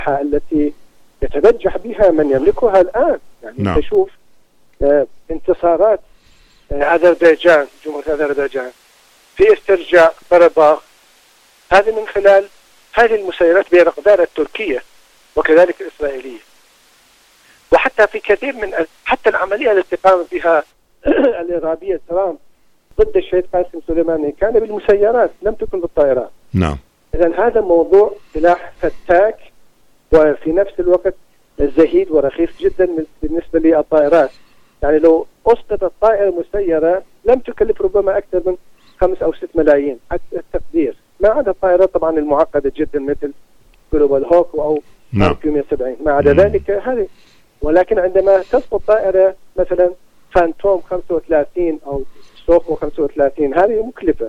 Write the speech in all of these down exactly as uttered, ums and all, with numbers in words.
التي يتبجح بها من يملكها الآن. يعني نعم. تشوف آه انتصارات آه أذربيجان، جمهورية أذربيجان في استرجاع قرباخ، هذه من خلال هذه المسيرات بالأقدار التركية وكذلك الإسرائيلية. وحتى في كثير من حتى العملية التي قام بها الإرهابية ترامب ضد الشهيد قاسم سليماني كان بالمسيرات، لم تكن بالطائرات. نعم. إذن هذا موضوع سلاح فتاك وفي نفس الوقت زهيد ورخيص جدا بالنسبة للطائرات. يعني لو أسقطت طائرة مسيرة لم تكلف ربما أكثر من خمس أو ست ملايين حتى التقدير، ما عدا الطائرات طبعا المعقدة جدا مثل جلوبال هوك أو نعم. مية وسبعين، ما عدا ذلك هذه. ولكن عندما تسقط طائرة مثلا فانتوم خمسة وثلاثين أو سوخو خمسة وثلاثين هذه مكلفة.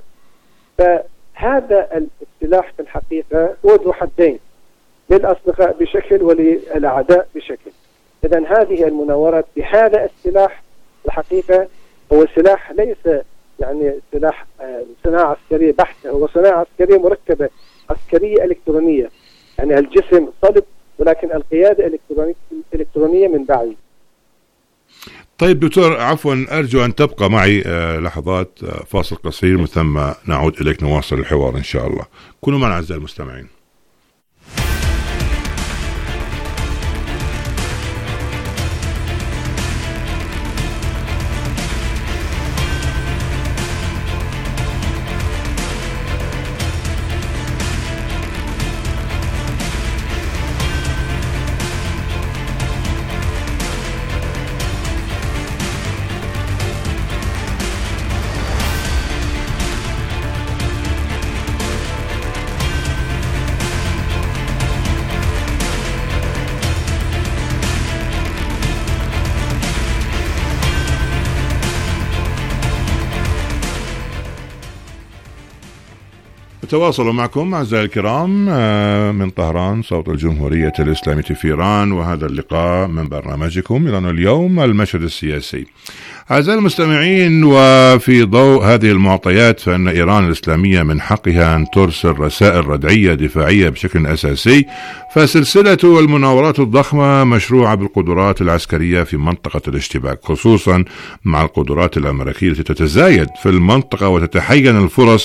فهذا السلاح في الحقيقة هو ذو حدين، للأصدقاء بشكل وللأعداء بشكل. إذن هذه المناورات بهذا السلاح الحقيقة هو سلاح ليس يعني سلاح صناعة عسكرية بحتة، هو صناعة عسكرية مركبة، عسكرية إلكترونية. يعني الجسم صلب ولكن القيادة إلكترونية من بعيد. طيب دكتور، عفوا أرجو أن تبقى معي لحظات، فاصل قصير من ثم نعود إليك نواصل الحوار إن شاء الله. كونوا معنا أعزائي المستمعين. تواصل معكم أعزائي الكرام من طهران صوت الجمهورية الإسلامية في إيران، وهذا اللقاء من برنامجكم إيران اليوم المشهد السياسي. أعزائي المستمعين، وفي ضوء هذه المعطيات فإن إيران الإسلامية من حقها أن ترسل رسائل ردعية دفاعية بشكل أساسي، فسلسلة المناورات الضخمة مشروعة بالقدرات العسكرية في منطقة الاشتباك، خصوصا مع القدرات الأمريكية التي تتزايد في المنطقة وتتحين الفرص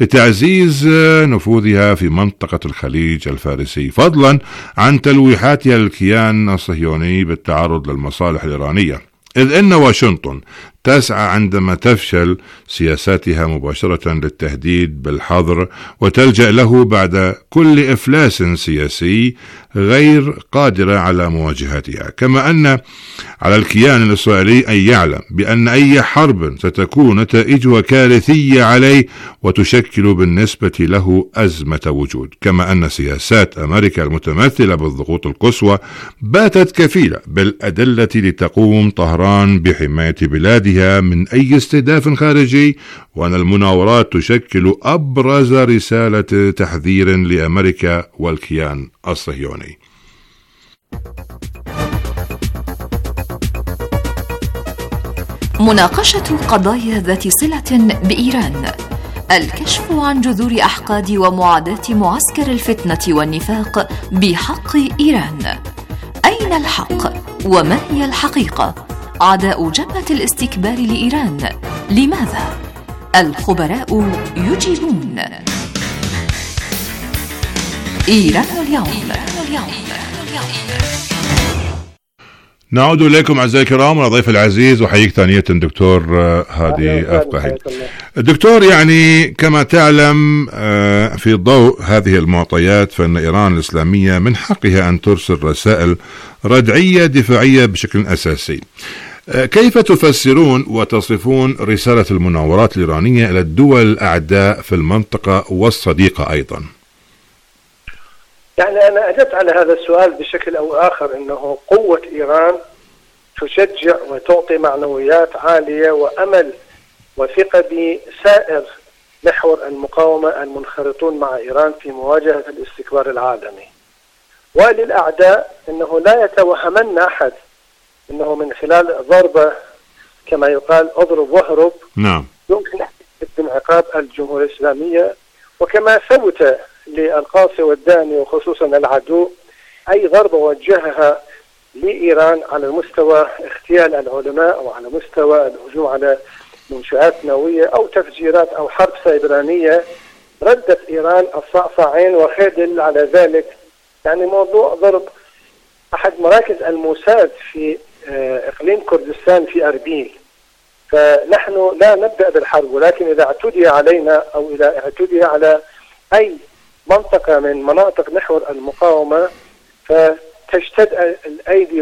لتعزيز نفوذها في منطقة الخليج الفارسي، فضلا عن تلويحاتها للكيان الصهيوني بالتعرض للمصالح الإيرانية. إذ إن واشنطن تسعى عندما تفشل سياساتها مباشرة للتهديد بالحظر وتلجأ له بعد كل إفلاس سياسي غير قادرة على مواجهتها. كما أن على الكيان الإسرائيلي أن يعلم بأن أي حرب ستكون نتائجها كارثية عليه وتشكل بالنسبة له أزمة وجود. كما أن سياسات أمريكا المتمثلة بالضغوط القصوى باتت كفيلة بالأدلة لتقوم طهران بحماية بلادها من أي استهداف خارجي، وأن المناورات تشكل أبرز رسالة تحذير لأمريكا والكيان الصهيوني. مناقشة قضايا ذات صلة بإيران، الكشف عن جذور أحقاد ومعاداة معسكر الفتنة والنفاق بحق إيران. أين الحق؟ وما هي الحقيقة؟ أعداء جبهة الاستكبار لإيران لماذا؟ الخبراء يجيبون. إيران اليوم. نعود إليكم أعزائي الكرام والضيف العزيز، وحييك ثانية دكتور هادي أفقهي. دكتور، يعني كما تعلم في ضوء هذه المعطيات فإن إيران الإسلامية من حقها أن ترسل رسائل ردعية دفاعية بشكل أساسي. كيف تفسرون وتصفون رسالة المناورات الإيرانية إلى الدول الأعداء في المنطقة والصديقة أيضا؟ يعني أنا أجبت على هذا السؤال بشكل أو آخر، أنه قوة إيران تشجع وتعطي معنويات عالية وأمل وثقة بسائر محور المقاومة المنخرطون مع إيران في مواجهة الاستكبار العالمي. وللأعداء أنه لا يتوهمن أحد أنه من خلال ضربة كما يقال أضرب واهرب نعم يمكن انعقاب الجمهورية الإسلامية. وكما ثبت للقاصي والداني وخصوصا العدو أي ضربة وجهها لإيران على مستوى اغتيال العلماء أو على مستوى الهجوم على منشآت نووية أو تفجيرات أو حرب سيبرانية، ردت إيران الصعصعين وخادل على ذلك. يعني موضوع ضرب أحد مراكز الموساد في إقليم كردستان في أربيل، فنحن لا نبدأ بالحرب، ولكن إذا اعتدي علينا أو إذا اعتدي على أي منطقة من مناطق محور المقاومة فتشتد الأيدي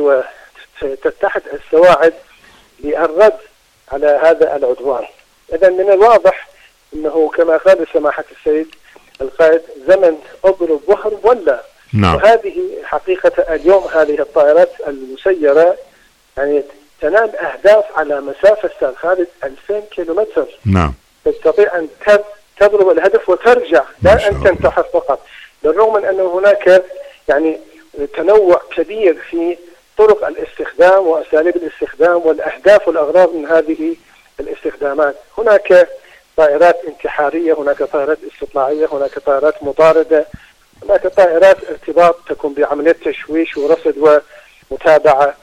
وتتحد السواعد للرد على هذا العدوان. إذا من الواضح أنه كما قال سماحة السيد القائد زمن أضرب واهرب ولا. نعم. وهذه حقيقة اليوم هذه الطائرات المسيرة يعني تنال أهداف على مسافة أستاذ خالد ألفين كيلومتر. نعم. تستطيع أن تضرب الهدف وترجع، لا أن تنتحر فقط، بالرغم من أن هناك يعني تنوع كبير في طرق الاستخدام وأساليب الاستخدام والأهداف والأغراض من هذه الاستخدامات. هناك طائرات انتحارية، هناك طائرات استطلاعية، هناك طائرات مطاردة، هناك طائرات ارتباط تكون بعملية تشويش ورصد ومتابعة.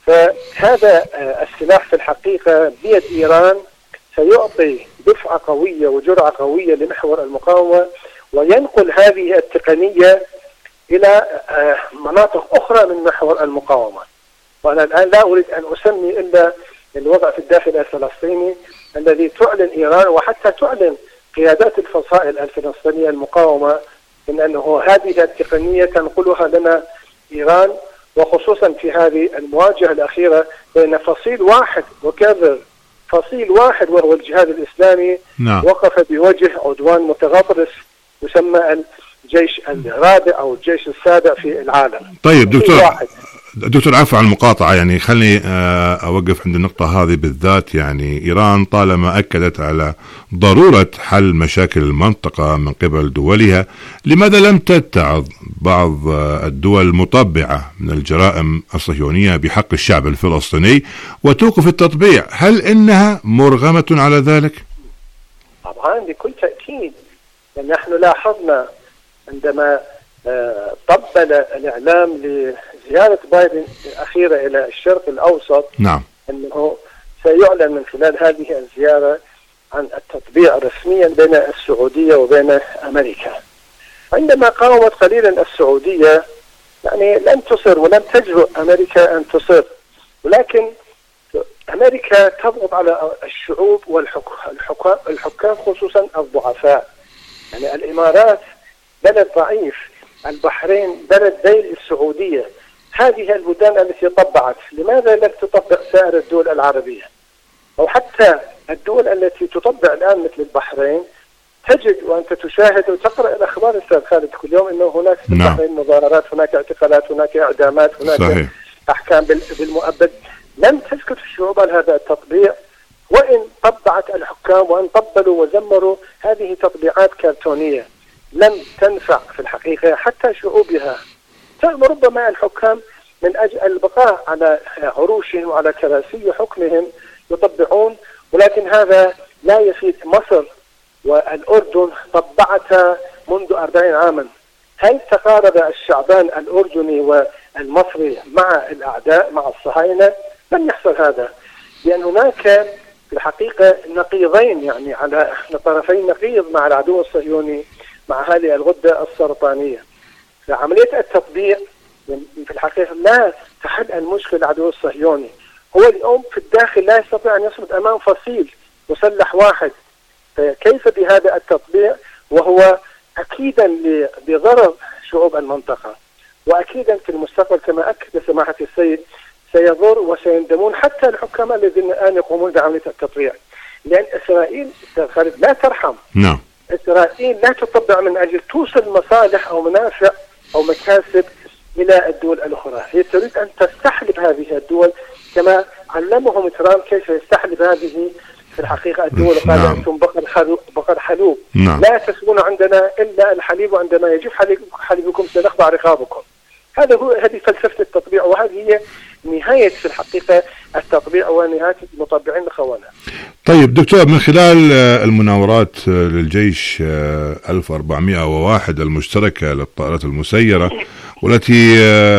فهذا السلاح في الحقيقة بيد إيران سيعطي دفعة قوية وجرعة قوية لمحور المقاومة، وينقل هذه التقنية إلى مناطق أخرى من محور المقاومة. وأنا الآن لا أريد أن أسمي إلا الوضع في الداخل الفلسطيني الذي تعلن إيران وحتى تعلن قيادات الفصائل الفلسطينية المقاومة من أنه هذه التقنية تنقلها لنا إيران، وخصوصا في هذه المواجهة الأخيرة بين فصيل واحد وكذا فصيل واحد وهو الجهاد الإسلامي. نعم. وقف بوجه عدوان متغطرس يسمى الجيش الرابع أو الجيش السابع في العالم. طيب دكتور واحد. دكتور عفوا عن المقاطعة، يعني خلني أوقف عند النقطة هذه بالذات. يعني إيران طالما أكدت على ضرورة حل مشاكل المنطقة من قبل دولها، لماذا لم تتعظ بعض الدول المطبعة من الجرائم الصهيونية بحق الشعب الفلسطيني وتوقف التطبيع؟ هل إنها مرغمة على ذلك؟ طبعا بكل تأكيد. نحن لاحظنا عندما طبل الإعلام لزيارة بايدن الأخيرة إلى الشرق الأوسط، نعم، أنه سيعلن من خلال هذه الزيارة عن التطبيع رسميا بين السعودية وبين أمريكا. عندما قاومت قليلا السعودية يعني لم تصر ولم تجرؤ أمريكا أن تصر، ولكن أمريكا تضغط على الشعوب والحكام خصوصا الضعفاء. يعني الإمارات بلد ضعيف، البحرين بلد ذيل السعودية، هذه البلدان التي طبعت، لماذا لم تطبق سائر الدول العربية؟ أو حتى الدول التي تطبع الآن مثل البحرين، تجد وأنت تشاهد وتقرأ الأخبار أستاذ خالد كل يوم أنه هناك في البحرين مظاهرات، هناك اعتقالات، هناك إعدامات، هناك صحيح. أحكام بالمؤبد. لم تسكت الشعوب على هذا التطبيع، وإن طبعت الحكام وإن طبلوا وزمروا هذه تطبيعات كرتونية لم تنفع في الحقيقة حتى شعوبها. ربما الحكام من أجل البقاء على عروشهم وعلى كراسي حكمهم يطبعون، ولكن هذا لا يفيد. مصر والأردن طبعتها منذ أربعين عاما. هل تقارب الشعبان الأردني والمصري مع الأعداء مع الصهاينة؟ لم يحصل هذا، لأن هناك في الحقيقة نقيضين، يعني على طرفين نقيض مع العدو الصهيوني مع هذه الغدة السرطانية. فعملية التطبيع في الحقيقة لا تحل المشكلة العدو الصهيوني. هو اليوم في الداخل لا يستطيع أن يصمد أمام فصيل مسلح واحد، فكيف بهذا التطبيع وهو أكيدا بضرر شعوب المنطقة، وأكيدا في المستقبل كما أكد سماحة السيد سيضر وسيندمون حتى الحكام الذين الآن يقومون بعملية التطبيع، لأن إسرائيل خالد لا ترحم. نعم. إسرائيل لا تطبع من أجل توصل مصالح أو منافع أو مكاسب إلى الدول الأخرى، هي تريد أن تستحلب هذه الدول كما علمهم ترامب كيف يستحلب هذه في الحقيقة الدول. قال نعم. أنتم بقر حلوب, بقر حلوب. نعم. لا تسقون عندنا إلا الحليب، وعندما يجف حليبكم سنخضع رقابكم. هذا هو هذه فلسفة التطبيع، وهذه هي نهاية في الحقيقة التطبيع ونهاية المطبعين الخونة. طيب دكتور، من خلال المناورات للجيش ألف وأربعمائة وواحد المشتركة للطائرات المسيرة والتي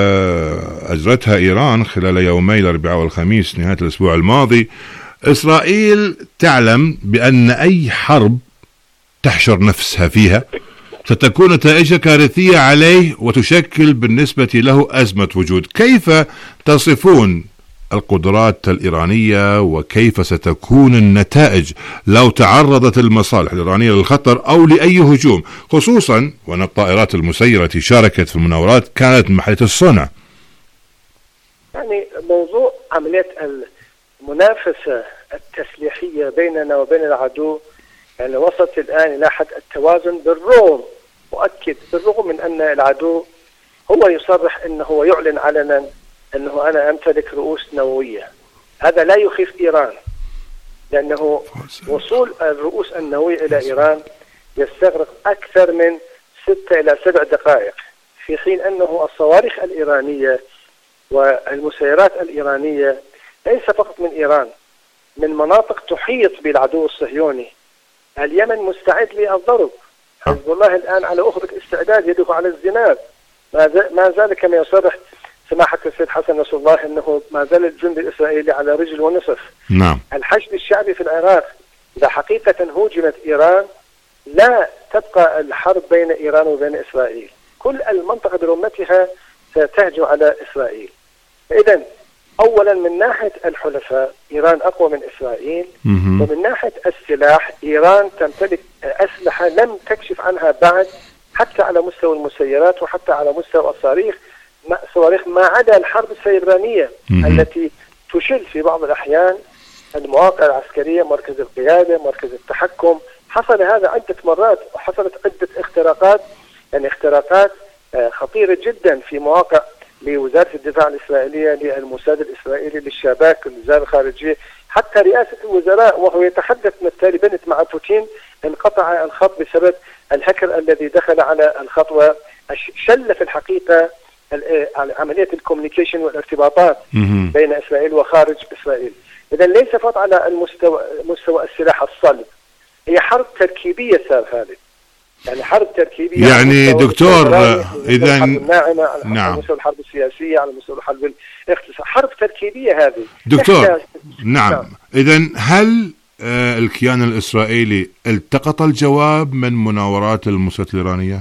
أجرتها إيران خلال يومي الأربعاء والخميس نهاية الأسبوع الماضي. إسرائيل تعلم بأن أي حرب تحشر نفسها فيها ستكون نتائجها كارثية عليه وتشكل بالنسبة له أزمة وجود. كيف تصفون القدرات الإيرانية وكيف ستكون النتائج لو تعرضت المصالح الإيرانية للخطر أو لأي هجوم، خصوصا وأن الطائرات المسيرة التي شاركت في المناورات كانت من محلية الصنع؟ يعني موضوع عملية المنافسة التسليحية بيننا وبين العدو يعني وصلت الآن إلى حد التوازن، بالرغم مؤكد بالرغم من أن العدو هو يصرح أنه هو يعلن علنا أنه أنا أمتلك رؤوس نووية. هذا لا يخيف إيران، لأنه وصول الرؤوس النووية إلى إيران يستغرق أكثر من ستة إلى سبع دقائق، في حين أنه الصواريخ الإيرانية والمسيرات الإيرانية ليس فقط من إيران، من مناطق تحيط بالعدو الصهيوني. اليمن مستعد للضرب، حزب الله الآن على أخرى استعداد، يده على الزناد. ما زال كما يصرح سماحة السيد حسن نصر الله أنه ما زال الجند الإسرائيلي على رجل ونصف. نعم. الحشد الشعبي في العراق، إذا حقيقة هوجمت إيران لا تبقى الحرب بين إيران وبين إسرائيل، كل المنطقة برمتها ستهجم على إسرائيل. إذن أولا من ناحية الحلفاء إيران أقوى من إسرائيل، ومن ناحية السلاح إيران تمتلك أسلحة لم تكشف عنها بعد، حتى على مستوى المسيرات وحتى على مستوى الصواريخ، صواريخ ما عدا الحرب السيبرانية التي تشل في بعض الأحيان المواقع العسكرية، مركز القيادة، مركز التحكم. حصل هذا عدة مرات، وحصلت عدة اختراقات، يعني اختراقات خطيرة جدا في مواقع لوزارة الدفاع الإسرائيلية، للموساد الإسرائيلي، للشباك، للوزارة الخارجية، حتى رئاسة الوزراء وهو يتحدث نفتالي بنت مع بوتين انقطع الخط بسبب الهكر الذي دخل على الخط وشل في الحقيقة عملية الكوميونيكيشن والارتباطات بين إسرائيل وخارج إسرائيل. إذن ليس فقط على المستوى مستوى السلاح الصلب، هي حرب تركيبية صار هذه، يعني حرب تركيبية. يعني دكتور إذا ناعمة على نعم. مستوى الحرب السياسية، على مستوى الحرب الاقتصادية، حرب تركيبية هذه دكتور. نعم, نعم. إذا هل آه الكيان الإسرائيلي التقط الجواب من مناورات الموساد الإيرانية؟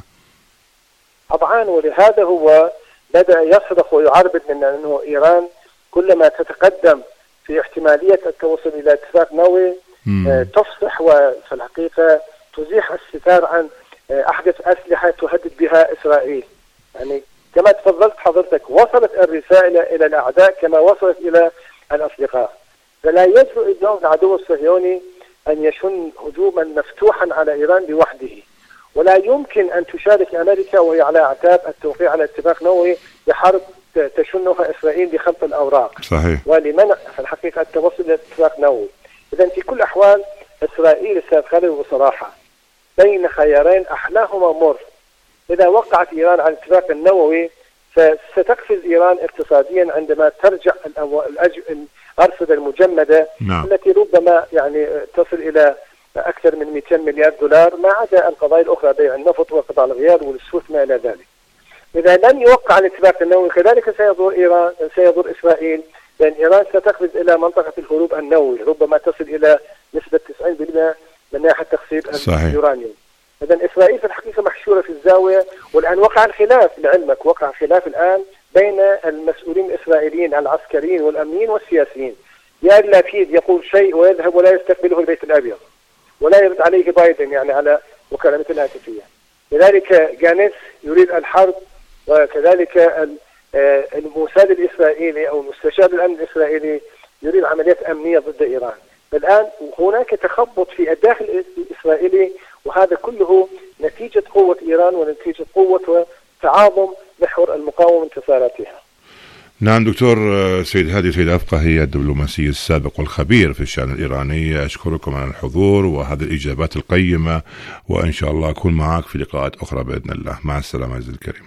طبعا، ولهذا هو بدأ يصرخ ويعربد من أنه إيران كلما تتقدم في احتمالية التوصل إلى اتفاق نووي آه تفصح، وفي الحقيقة تزيح الستار عن آه أحدث أسلحة تهدد بها إسرائيل. يعني كما تفضلت حضرتك، وصلت الرسالة إلى الأعداء كما وصلت إلى الأصدقاء. فلا يجرؤ اليوم العدو الصهيوني أن يشن هجوما مفتوحا على إيران لوحده، ولا يمكن أن تشارك أمريكا وهي على أعتاب التوقيع على اتفاق نووي بحرب تشنها إسرائيل لخلط الأوراق. صحيح. ولمنع في الحقيقة التوصل إلى اتفاق نووي. إذن في كل الأحوال إسرائيل ستخلي بصراحة بين خيارين أحلاهما مر. إذا وقعت إيران على الاتفاق النووي ستقفز إيران اقتصاديا عندما ترجع الأرصدة المجمدة. نعم. التي ربما يعني تصل إلى أكثر من مئتين مليار دولار، ما عدا القضايا الأخرى بيع النفط وقطاع الغيار والسويفت ما إلى ذلك. إذا لم يوقع الاتفاق النووي كذلك سيضر إيران سيضر إسرائيل، لأن إيران ستقفز إلى منطقة الهروب النووي، ربما تصل إلى نسبة تسعين بالمئة من ناحية تخصيب اليورانيوم. إذن إسرائيل في الحقيقة محشورة في الزاوية. والآن وقع الخلاف، لعلمك وقع خلاف الآن بين المسؤولين الإسرائيليين العسكريين والأمنيين والسياسيين. يائر لابيد يقول شيء ويذهب ولا يستقبله البيت الأبيض، ولا يرد عليه بايدن يعني على مكالمة الهاتفية. لذلك جانيس يريد الحرب، وكذلك الموساد الإسرائيلي أو مستشار الأمن الإسرائيلي يريد عمليات أمنية ضد إيران. الآن هناك تخبط في الداخل الإسرائيلي، وهذا كله نتيجة قوة إيران ونتيجة قوة وتعاظم محور المقاومة وانتصاراتها. نعم دكتور سيد هادي سيد أفقهي الدبلوماسي السابق والخبير في الشأن الإيراني، أشكركم على الحضور وهذه الإجابات القيمة، وإن شاء الله أكون معك في لقاءات أخرى بإذن الله. مع السلامة عزيزي الكريم.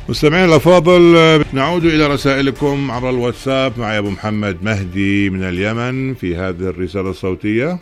مستمعين الأفاضل، نعود إلى رسائلكم عبر الواتساب مع أبو محمد مهدي من اليمن في هذه الرسالة الصوتية.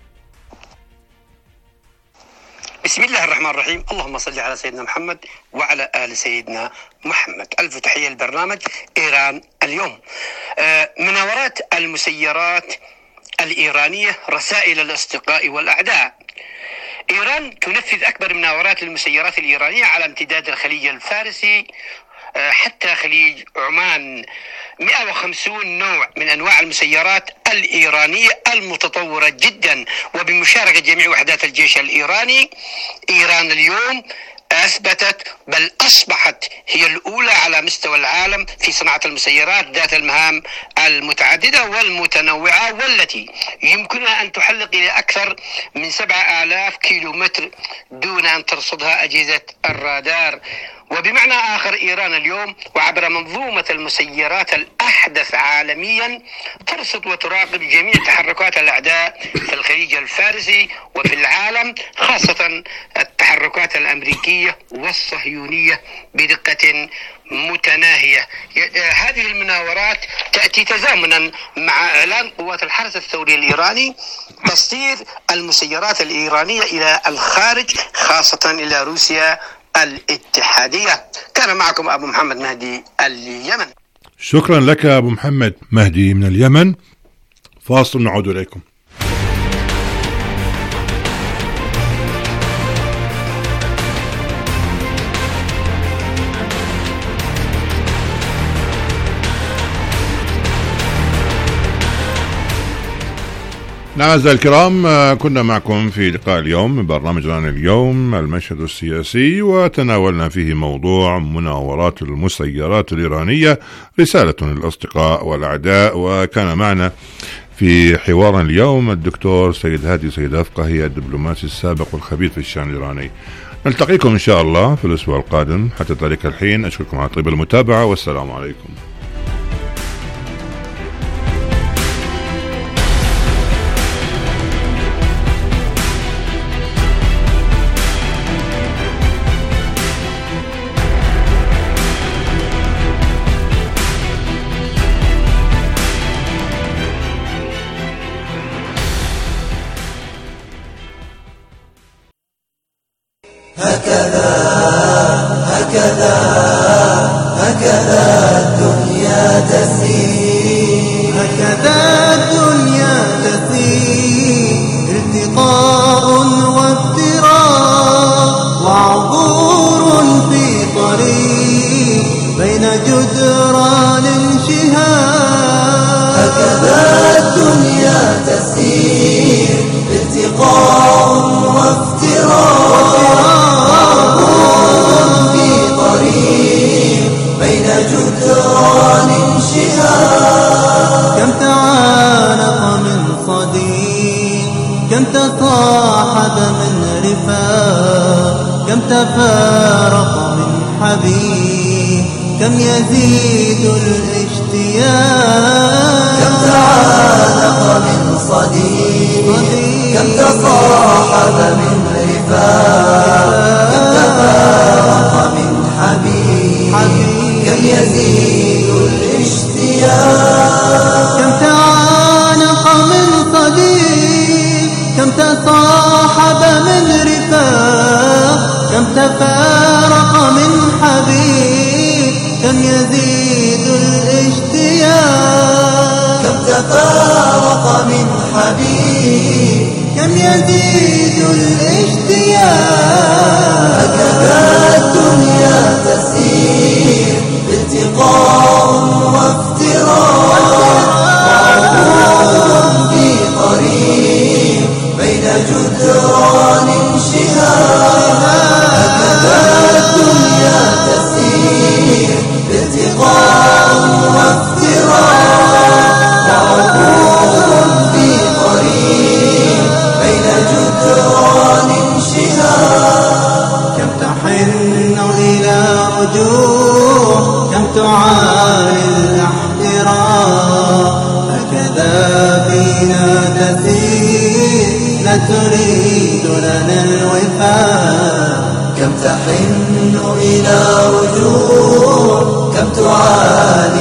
بسم الله الرحمن الرحيم. اللهم صل على سيدنا محمد وعلى آل سيدنا محمد. ألف تحية البرنامج إيران اليوم. مناورات المسيرات الإيرانية رسائل الأصدقاء والأعداء. إيران تنفذ أكبر مناورات للمسيرات الإيرانية على امتداد الخليج الفارسي حتى خليج عمان. مئة وخمسين نوع من أنواع المسيرات الإيرانية المتطورة جدا وبمشاركة جميع وحدات الجيش الإيراني. إيران اليوم أثبتت بل أصبحت هي الأولى على مستوى العالم في صناعة المسيرات ذات المهام المتعددة والمتنوعة، والتي يمكنها أن تحلق إلى أكثر من سبعة آلاف كيلومتر دون أن ترصدها أجهزة الرادار. وبمعنى آخر، إيران اليوم وعبر منظومة المسيرات الأحدث عالميا ترصد وتراقب جميع تحركات الأعداء في الخليج الفارسي وفي العالم، خاصة التحركات الأمريكية والصهيونية بدقة متناهية. هذه المناورات تأتي تزامنا مع إعلان قوات الحرس الثوري الإيراني تصدير المسيرات الإيرانية إلى الخارج، خاصة إلى روسيا الاتحادية. كان معكم أبو محمد مهدي اليمن. شكرا لك أبو محمد مهدي من اليمن. فاصل نعود إليكم. أعزائي الكرام، كنا معكم في لقاء اليوم من برنامج إيران اليوم المشهد السياسي، وتناولنا فيه موضوع مناورات المسيرات الإيرانية رسالة للأصدقاء والأعداء. وكان معنا في حوار اليوم الدكتور سيد هادي سيد أفقهي الدبلوماسي السابق والخبير في الشأن الإيراني. نلتقيكم إن شاء الله في الأسبوع القادم. حتى ذلك الحين أشكركم على طيب المتابعة، والسلام عليكم. هكذا هكذا هكذا الدنيا تسير، هكذا الدنيا تسير، التقاء وافتراق وعبور في طريق بين جدران شهاب. هكذا الدنيا تسير، التقاء وافتراق جدران شهاب. كم تعانق من صديق، كم تصاحب من رفاق، كم تفارق من حبيب، كم يزيد الاشتياق. كم تعانق من صديق، كم تصاحب من رفاق، كم تفارق من حبيب، كم يزيد الاشتياق. كم تعانق من صديق، كم تصاحب من رفاق، كم تفارق من حبيب، كم يزيد الاشتياق. كم تفارق من حبيب، كم يزيد الاشتياق. هكذا الدنيا تسير، التقاء وافتراق وعبور في طريق بين جدران شهاب. هكذا الدنيا تسير، التقاء وافتراق وعبور في طريق بين جدران شهاب. كم تحن إلى رجوع، كم تعاني الاحتراق. هكذا فينا تسير، لا تريد لنا الوفاء. كم تحن إلى رجوع كم تعاني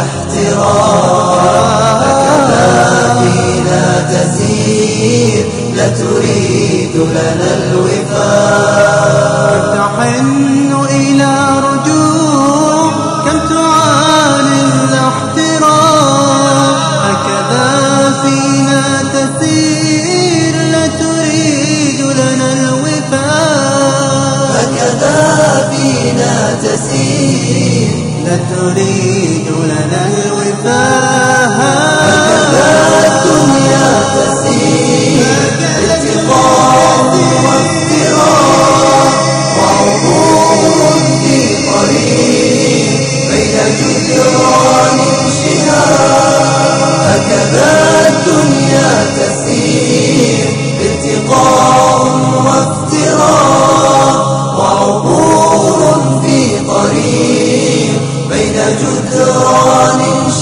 الاحترام هكذا فينا تسير لا تريد لنا الوفاء تحن إلى رجوع كم تعاني الاحترام هكذا فينا تسير لا تريد لنا الوفاء هكذا فينا تسير لا تريد لنا الوفاء هكذا الدنيا تسير التقاء وافتراق وعبور في طريق بين جدران شهاب هكذا الدنيا تسير التقاء وافتراق وعبور في طريق بين جدران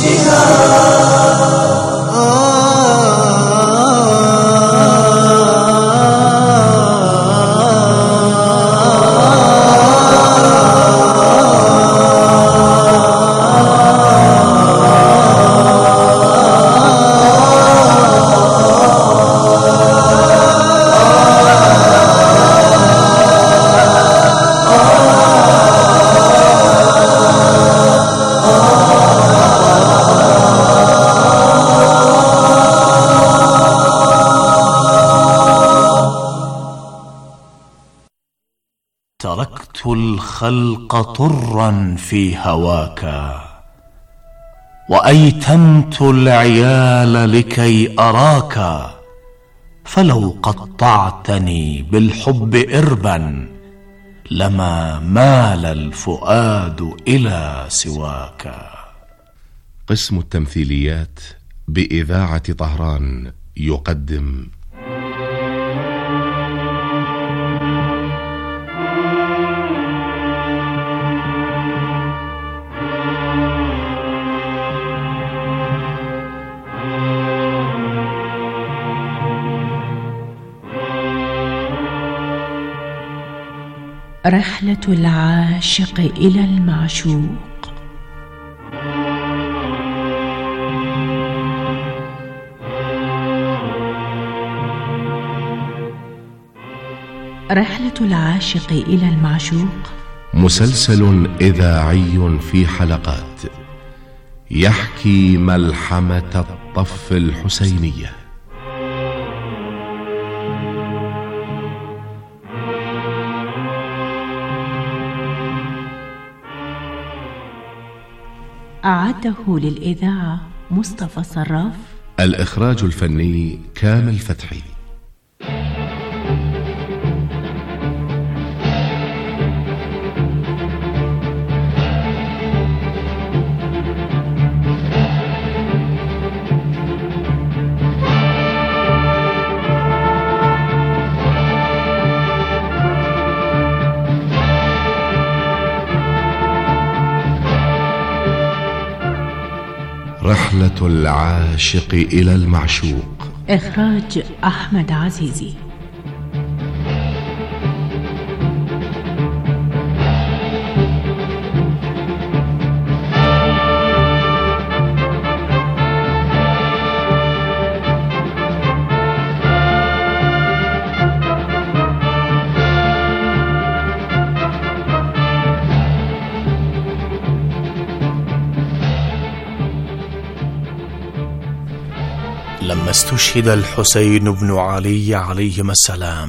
شهاب تركت الخلق طرا في هواك وأيتمت العيال لكي أراك فلو قطعتني بالحب إربا لما مال الفؤاد إلى سواك. قسم التمثيليات بإذاعة طهران يقدم رحلة العاشق إلى المعشوق. رحلة العاشق إلى المعشوق مسلسل إذاعي في حلقات يحكي ملحمة الطف الحسينية. أعده للإذاعة مصطفى صراف. الإخراج الفني كامل فتحي. رحلة العاشق إلى المعشوق. إخراج أحمد عزيزي. لما استشهد الحسين بن علي عليهما السلام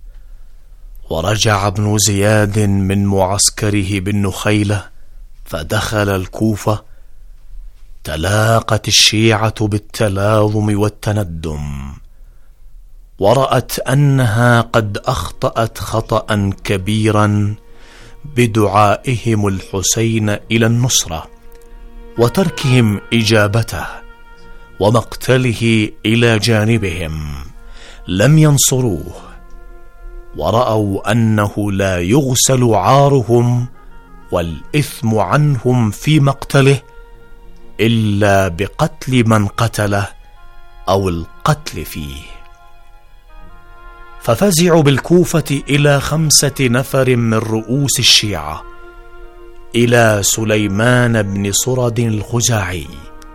ورجع ابن زياد من معسكره بالنخيلة فدخل الكوفة، تلاقت الشيعة بالتلاظم والتندم، ورأت أنها قد أخطأت خطأ كبيرا بدعائهم الحسين إلى النصرة وتركهم إجابته ومقتله إلى جانبهم، لم ينصروه، ورأوا أنه لا يغسل عارهم والإثم عنهم في مقتله إلا بقتل من قتله أو القتل فيه. ففزعوا بالكوفة إلى خمسة نفر من رؤوس الشيعة، إلى سليمان بن صرد الخزاعي،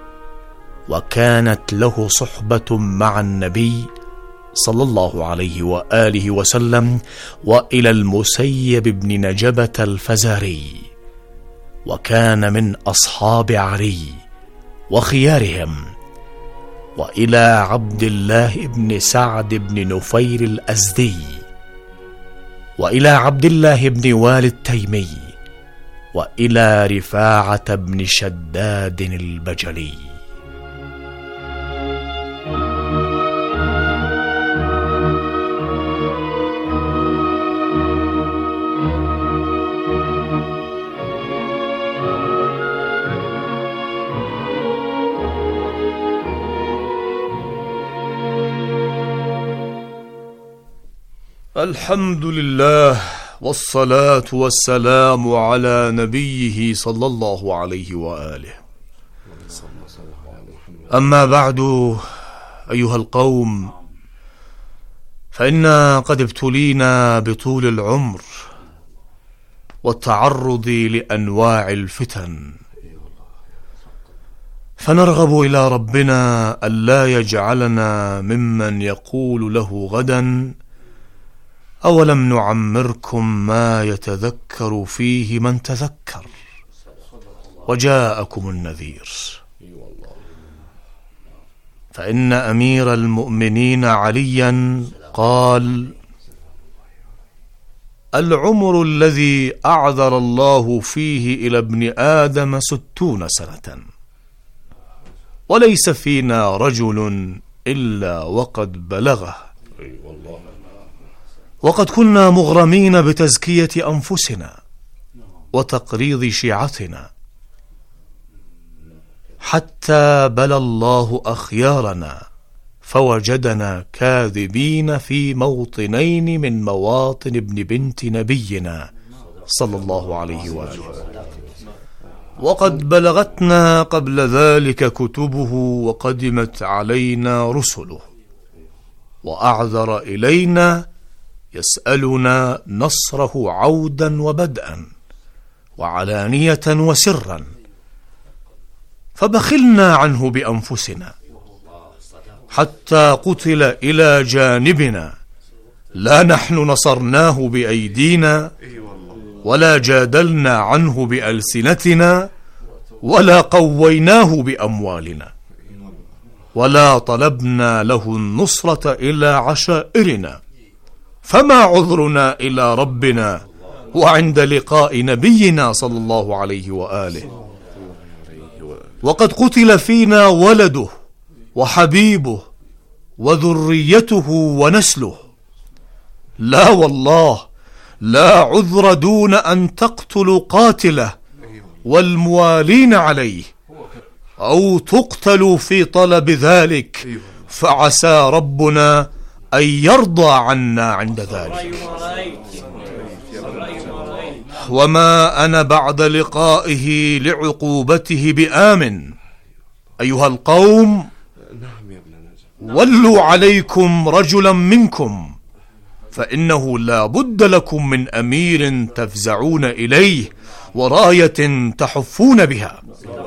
وكانت له صحبة مع النبي صلى الله عليه وآله وسلم، وإلى المسيب بن نجبة الفزاري، وكان من أصحاب علي وخيارهم، وإلى عبد الله بن سعد بن نفير الأزدي، وإلى عبد الله بن والد التيمي، وإلى رفاعة بن شداد البجلي. الحمد لله والصلاة والسلام على نبيه صلى الله عليه وآله. أما بعد، أيها القوم، فإنا قد ابتلينا بطول العمر والتعرض لأنواع الفتن، فنرغب إلى ربنا ألا يجعلنا ممن يقول له غدا: أولم نعمركم ما يتذكر فيه من تذكر وجاءكم النذير. فإن أمير المؤمنين عليا قال: العمر الذي أعذر الله فيه إلى ابن آدم ستون سنة، وليس فينا رجل إلا وقد بلغه. وقد كنا مغرمين بتزكية أنفسنا وتقريض شيعتنا، حتى بلى الله أخيارنا فوجدنا كاذبين في موطنين من مواطن ابن بنت نبينا صلى الله عليه وآله. وقد بلغتنا قبل ذلك كتبه، وقدمت علينا رسله، وأعذر إلينا يسألنا نصره عودا وبدءا وعلانية وسرا، فبخلنا عنه بأنفسنا حتى قتل إلى جانبنا. لا نحن نصرناه بأيدينا، ولا جادلنا عنه بألسنتنا، ولا قويناه بأموالنا، ولا طلبنا له النصرة إلى عشائرنا. فما عذرنا إلى ربنا وعند لقاء نبينا صلى الله عليه وآله؟ وقد قتل فينا ولده وحبيبه وذريته ونسله. لا والله، لا عذر دون أن تقتلوا قاتله والموالين عليه، أو تقتلوا في طلب ذلك، فعسى ربنا أن يرضى عنا عند ذلك. وما أنا بعد لقائه لعقوبته بآمن. أيها القوم، ولوا عليكم رجلا منكم، فإنه لا بد لكم من أمير تفزعون إليه وراية تحفون بها.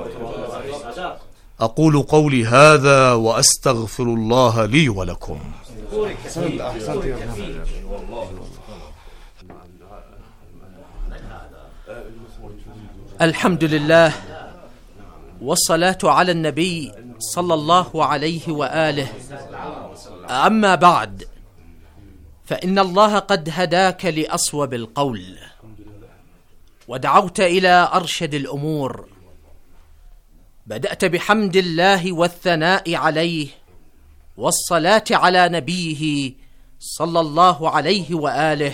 أقول قولي هذا وأستغفر الله لي ولكم. الحمد لله، والصلاة على النبي صلى الله عليه وآله. أما بعد، فإن الله قد هداك لأصوب القول، ودعوت إلى أرشد الأمور. بدأت بحمد الله والثناء عليه والصلاة على نبيه صلى الله عليه وآله،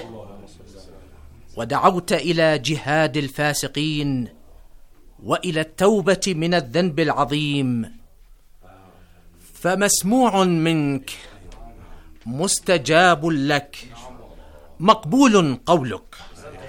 ودعوت إلى جهاد الفاسقين وإلى التوبة من الذنب العظيم. فمسموع منك، مستجاب لك، مقبول قولك.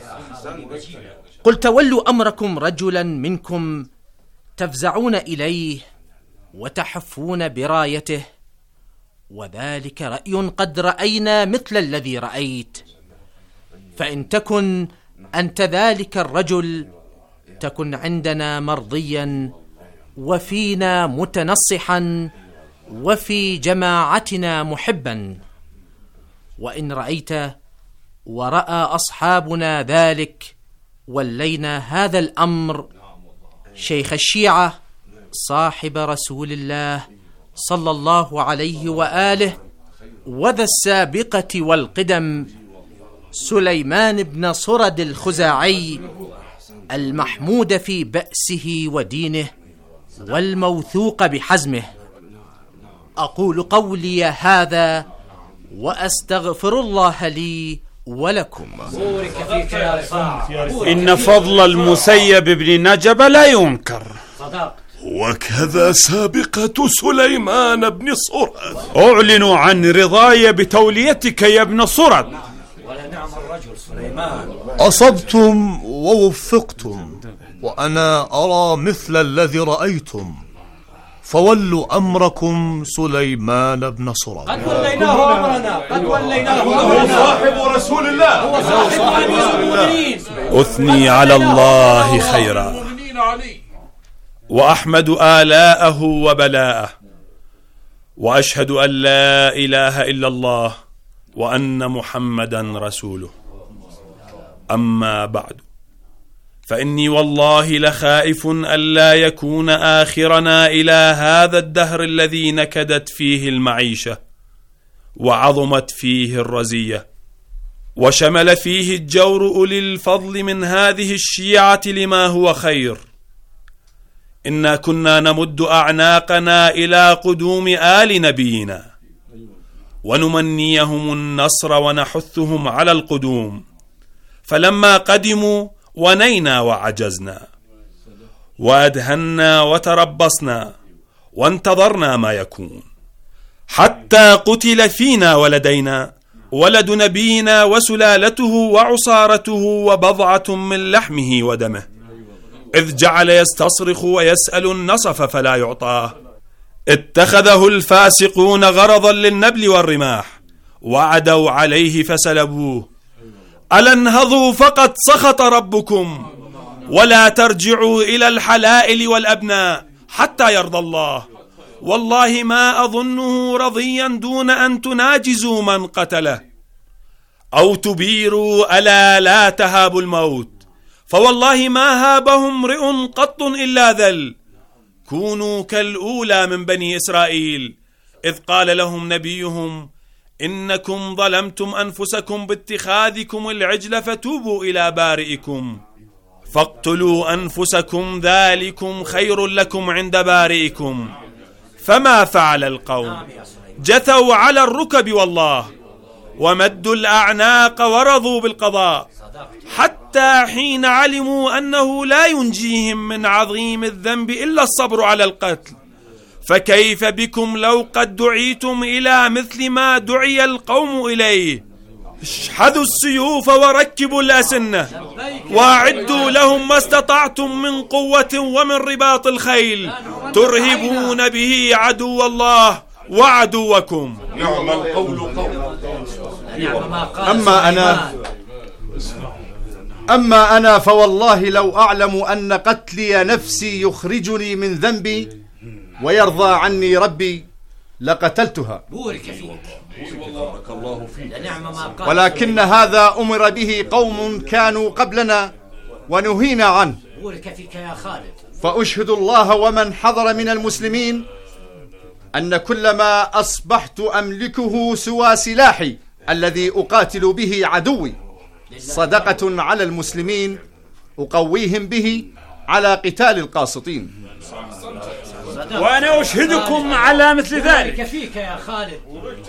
قل تولوا أمركم رجلا منكم تفزعون إليه وتحفون برايته، وذلك رأي قد رأينا مثل الذي رأيت، فإن تكن أنت ذلك الرجل تكن عندنا مرضيا وفينا متنصحا وفي جماعتنا محبا، وإن رأيت ورأى أصحابنا ذلك ولينا هذا الأمر شيخ الشيعة صاحب رسول الله صلى الله عليه وآله وذا السابقة والقدم سليمان بن صرد الخزاعي المحمود في بأسه ودينه والموثوق بحزمه. أقول قولي هذا وأستغفر الله لي ولكم. إن فضل المسيب بن نجب لا ينكر، وكذا سابقة سليمان بن صرد. أعلن عن رضاي بتوليتك يا ابن صرد. ولنعم الرجل سليمان. أصبتم ووفقتم، وأنا أرى مثل الذي رأيتم، فولوا أمركم سليمان بن صرد. قد وليناه أمرنا، قد وليناه أمرنا. هو صاحب رسول الله، هو صاحب أمير المؤمنين. أثني على الله خيرا وأحمد آلاءه وبلاءه، وأشهد أن لا إله إلا الله وأن محمدا رسوله. أما بعد، فإني والله لخائف ألا يكون آخرنا إلى هذا الدهر الذي نكدت فيه المعيشة وعظمت فيه الرزية وشمل فيه الجور أولي الفضل من هذه الشيعة لما هو خير. إنا كنا نمد أعناقنا إلى قدوم آل نبينا ونمنيهم النصر ونحثهم على القدوم، فلما قدموا ونينا وعجزنا وأدهنا وتربصنا وانتظرنا ما يكون، حتى قتل فينا ولدينا ولد نبينا وسلالته وعصارته وبضعة من لحمه ودمه، إذ جعل يستصرخ ويسأل النصف فلا يعطاه. اتخذه الفاسقون غرضا للنبل والرماح وعدوا عليه فسلبوه. ألا انهضوا فقد سخط ربكم، ولا ترجعوا إلى الحلائل والأبناء حتى يرضى الله. والله ما أظنه رضيا دون أن تناجزوا من قتله أو تبيروا ألا لا تهابوا الموت، فوالله ما هابهم امرئ قط إلا ذل. كونوا كالأولى من بني إسرائيل إذ قال لهم نبيهم إنكم ظلمتم أنفسكم باتخاذكم العجل فتوبوا إلى بارئكم فاقتلوا أنفسكم ذلكم خير لكم عند بارئكم. فما فعل القوم؟ جثوا على الركب والله ومدوا الأعناق ورضوا بالقضاء، حتى حين علموا أنه لا ينجيهم من عظيم الذنب إلا الصبر على القتل. فكيف بكم لو قد دعيتم إلى مثل ما دعي القوم إليه؟ اشحذوا السيوف وركبوا الأسنة واعدوا لهم ما استطعتم من قوة ومن رباط الخيل ترهبون به عدو الله وعدوكم. نعم القول قول. أما أنا أما أنا فوالله لو أعلم أن قتلي نفسي يخرجني من ذنبي ويرضى عني ربي لقتلتها، ولكن هذا أمر به قوم كانوا قبلنا ونهينا عنه. فأشهد الله ومن حضر من المسلمين أن كل ما أصبحت أملكه سوى سلاحي الذي أقاتل به عدوي صدقة على المسلمين أقويهم به على قتال القاسطين. وأنا أشهدكم على مثل ذلك. فيك يا خالد.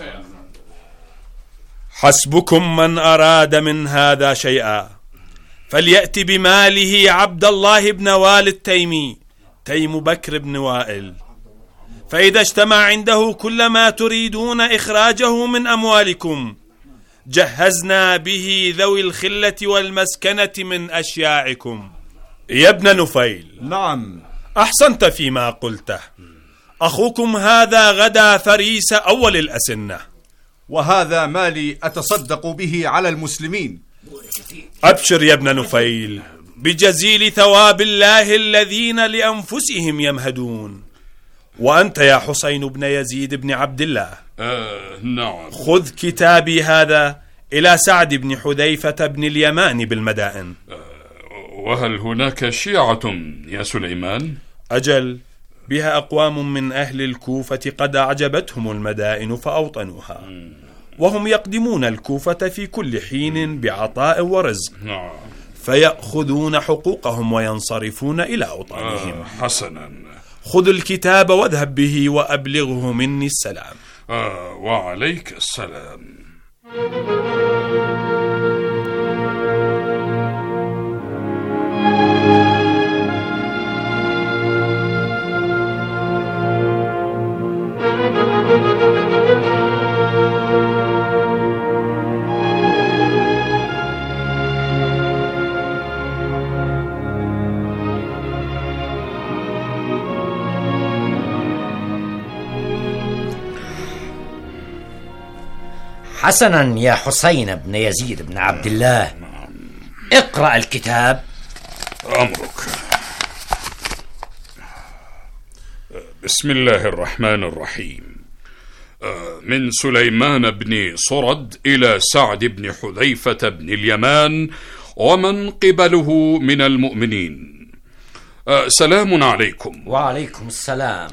حسبكم من أراد من هذا شيئا فليأتي بماله عبد الله بن وائل التيمي تيم بكر بن وائل، فإذا اجتمع عنده كل ما تريدون إخراجه من أموالكم جهزنا به ذوي الخلة والمسكنة من أشياعكم. يا ابن نفيل، نعم، أحسنت فيما قلته. أخوكم هذا غدا فريس أول الأسنة، وهذا مالي أتصدق به على المسلمين. أبشر يا ابن نفيل بجزيل ثواب الله الذين لأنفسهم يمهدون. وأنت يا حسين بن يزيد بن عبد الله، آه نعم، خذ كتابي هذا إلى سعد بن حذيفة بن اليمان بالمدائن. آه وهل هناك شيعة يا سليمان؟ أجل، بها أقوام من أهل الكوفة قد أعجبتهم المدائن فأوطنوها، وهم يقدمون الكوفة في كل حين بعطاء ورزق، فيأخذون حقوقهم وينصرفون إلى أوطانهم. آه حسنا، خذ الكتاب واذهب به وأبلغه مني السلام. آه وعليك السلام. حسنا يا حسين بن يزيد بن عبد الله، اقرأ الكتاب. أمرك. بسم الله الرحمن الرحيم. من سليمان بن صرد إلى سعد بن حذيفة بن اليمان ومن قبله من المؤمنين، سلام عليكم. وعليكم السلام.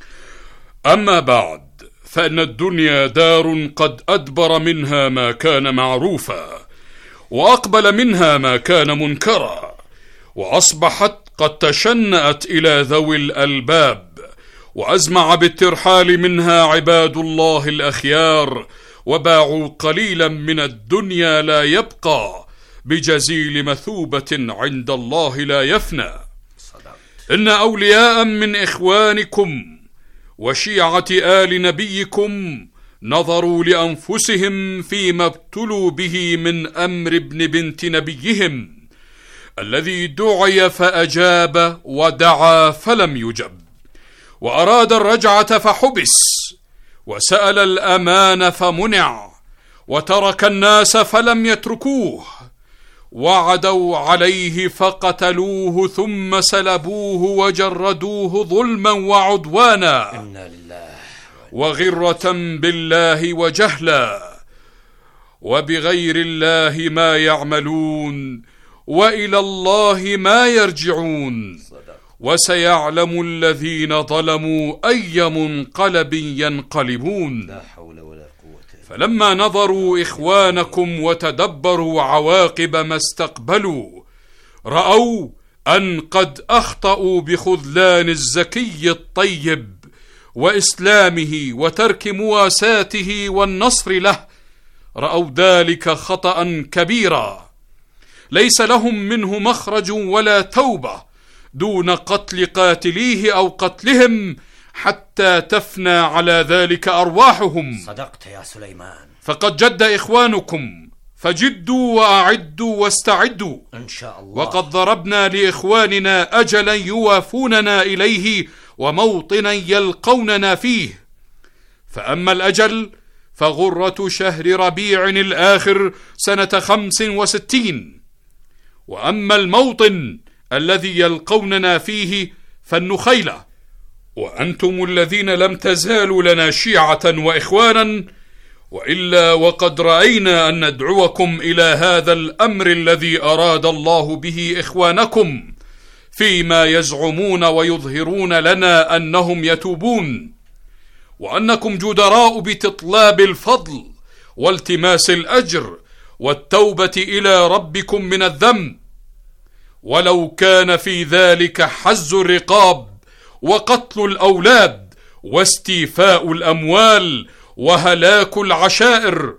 أما بعد، فإن الدنيا دار قد أدبر منها ما كان معروفا، وأقبل منها ما كان منكرا، وأصبحت قد تشنأت إلى ذوي الألباب، وأزمع بالترحال منها عباد الله الأخيار، وباعوا قليلا من الدنيا لا يبقى بجزيل مثوبة عند الله لا يفنى. إن أولياء من إخوانكم وشيعة آل نبيكم نظروا لأنفسهم فيما ابتلوا به من أمر ابن بنت نبيهم الذي دعي فأجاب، ودعا فلم يجب، وأراد الرجعة فحبس، وسأل الأمان فمنع، وترك الناس فلم يتركوه، وعدوا عليه فقتلوه، ثم سلبوه وجردوه ظلما وعدوانا، إنا لله وغرة بالله وجهلا، وبغير الله ما يعملون، وإلى الله ما يرجعون، وسيعلم الذين ظلموا أي منقلب ينقلبون. لا حول ولا قوة. فلما نظروا إخوانكم وتدبروا عواقب ما استقبلوا، رأوا أن قد أخطأوا بخذلان الزكي الطيب وإسلامه وترك مواساته والنصر له، رأوا ذلك خطأ كبيرا ليس لهم منه مخرج ولا توبة دون قتل قاتليه أو قتلهم حتى تفنى على ذلك أرواحهم. صدقت يا سليمان. فقد جد إخوانكم، فجدوا وأعدوا واستعدوا إن شاء الله. وقد ضربنا لإخواننا أجلا يوافوننا إليه وموطنا يلقوننا فيه. فأما الأجل فغرة شهر ربيع الآخر سنة خمس وستين، وأما الموطن الذي يلقوننا فيه فالنخيلة. وأنتم الذين لم تزالوا لنا شيعة وإخوانا، وإلا وقد رأينا أن ندعوكم إلى هذا الأمر الذي أراد الله به إخوانكم، فيما يزعمون ويظهرون لنا أنهم يتوبون، وأنكم جدراء بتطلاب الفضل والتماس الأجر والتوبة إلى ربكم من الذنب، ولو كان في ذلك حز الرقاب وقتل الأولاد واستيفاء الأموال وهلاك العشائر،